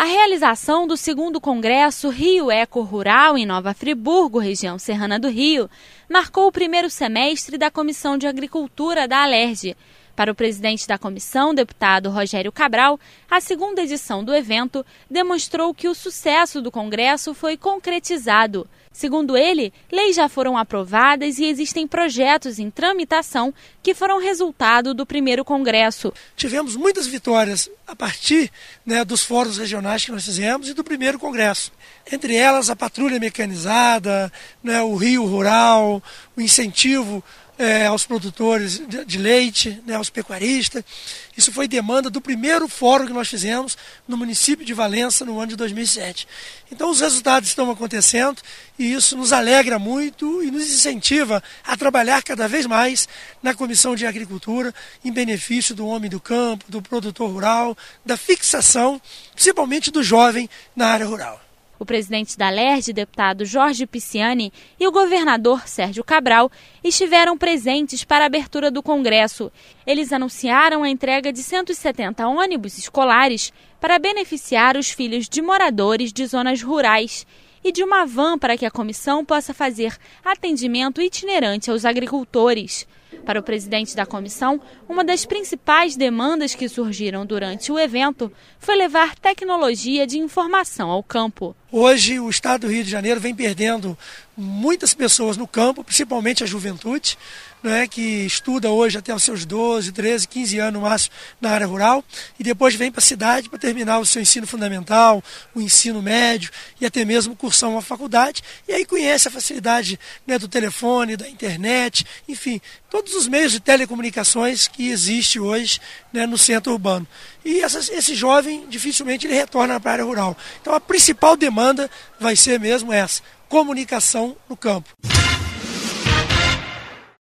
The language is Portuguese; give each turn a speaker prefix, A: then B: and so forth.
A: A realização do 2º Congresso Rio Eco Rural em Nova Friburgo, região serrana do Rio, marcou o primeiro semestre da Comissão de Agricultura da Alerj. Para o presidente da comissão, deputado Rogério Cabral, a 2ª edição do evento demonstrou que o sucesso do Congresso foi concretizado. Segundo ele, leis já foram aprovadas e existem projetos em tramitação que foram resultado do primeiro Congresso.
B: Tivemos muitas vitórias a partir dos fóruns regionais que nós fizemos e do primeiro Congresso. Entre elas, a patrulha mecanizada, o Rio Rural, o incentivo aos produtores de leite, aos pecuaristas. Isso foi demanda do primeiro fórum que nós fizemos no município de Valença no ano de 2007. Então os resultados estão acontecendo e isso nos alegra muito e nos incentiva a trabalhar cada vez mais na Comissão de Agricultura em benefício do homem do campo, do produtor rural, da fixação, principalmente do jovem na área rural.
A: O presidente da Alerj, deputado Jorge Pisciani, e o governador Sérgio Cabral estiveram presentes para a abertura do Congresso. Eles anunciaram a entrega de 170 ônibus escolares para beneficiar os filhos de moradores de zonas rurais e de uma van para que a comissão possa fazer atendimento itinerante aos agricultores. Para o presidente da comissão, uma das principais demandas que surgiram durante o evento foi levar tecnologia de informação ao campo.
B: Hoje, o estado do Rio de Janeiro vem perdendo muitas pessoas no campo, principalmente a juventude, que estuda hoje até os seus 12, 13, 15 anos no máximo na área rural e depois vem para a cidade para terminar o seu ensino fundamental, o ensino médio e até mesmo cursar uma faculdade. E aí conhece a facilidade do telefone, da internet, enfim, todos os meios de telecomunicações que existe hoje no centro urbano. E esse jovem dificilmente ele retorna para a área rural. Então a principal demanda vai ser mesmo essa, comunicação no campo.